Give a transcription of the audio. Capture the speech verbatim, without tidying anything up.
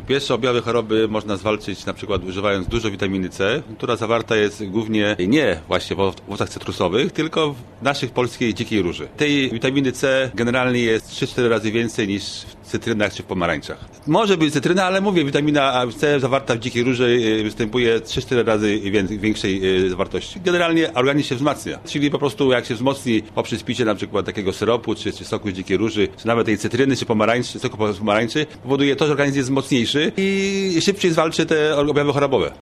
Pierwsze objawy choroby można zwalczyć na przykład używając dużo witaminy C, która zawarta jest głównie nie właśnie w owocach cytrusowych, tylko w naszych polskiej dzikiej róży. Tej witaminy C generalnie jest trzy cztery razy więcej niż w cytrynach czy w pomarańczach. Może być cytryna, ale mówię, witamina C zawarta w dzikiej róży występuje trzy cztery razy większej zawartości. Generalnie organizm się wzmacnia, czyli po prostu jak się wzmocni poprzez picie na przykład takiego syropu, czy, czy soku z dzikiej róży, czy nawet tej cytryny, czy pomarańczy, soku pomarańczy, powoduje to, że organizm jest mocniejszy i szybciej zwalczy te objawy chorobowe.